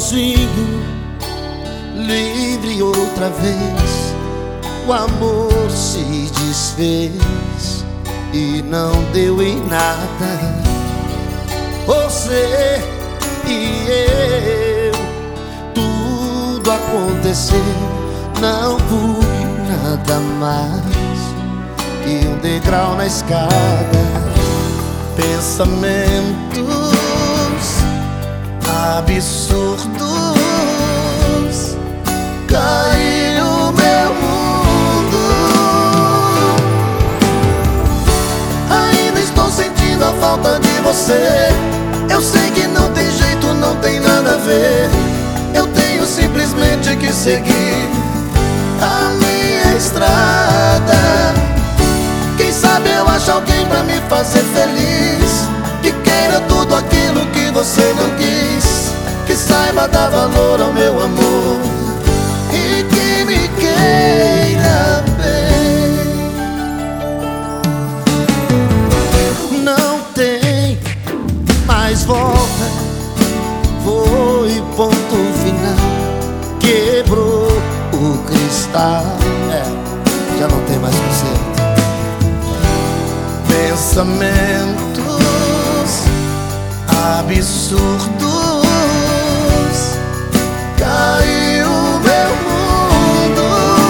sozinho, livre outra vez. O amor se desfez e não deu em nada. Você e eu, tudo aconteceu, não fui nada mais que um degrau na escada. Pensamentos absurdos, caiu meu mundo. Ainda estou sentindo a falta de você. Eu sei que não tem jeito, não tem nada a ver. Eu tenho simplesmente que seguir a minha estrada. Quem sabe eu acho alguém pra me fazer feliz, que queira tudo aquilo que você não quis, que saiba dar valor ao meu amor e que me queira bem. Não tem mais volta, foi ponto final, quebrou o cristal, já não tem mais conserto. Pensamentos absurdos, caiu meu mundo.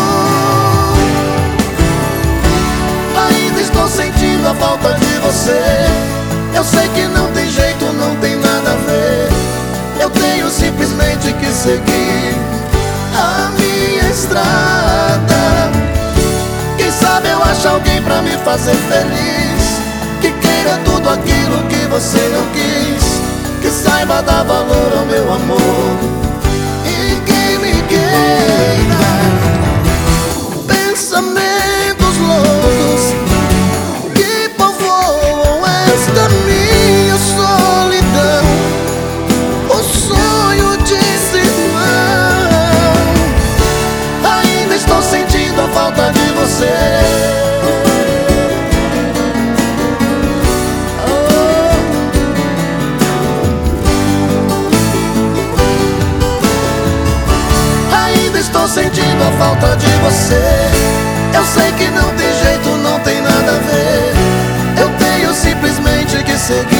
Ainda estou sentindo a falta de você. Eu sei que não tem jeito, não tem nada a ver. Eu tenho simplesmente que seguir a minha estrada. Quem sabe eu acho alguém pra me fazer feliz, que queira tudo aquilo que você não quis, que saiba dar valor ao meu amor e que me queira. Pensamentos loucos que povoam esta minha solidão, o sonho de irmão. Ainda estou sentindo a falta de você. Estou sentindo a falta de você. Eu sei que não tem jeito, não tem nada a ver. Eu tenho simplesmente que seguir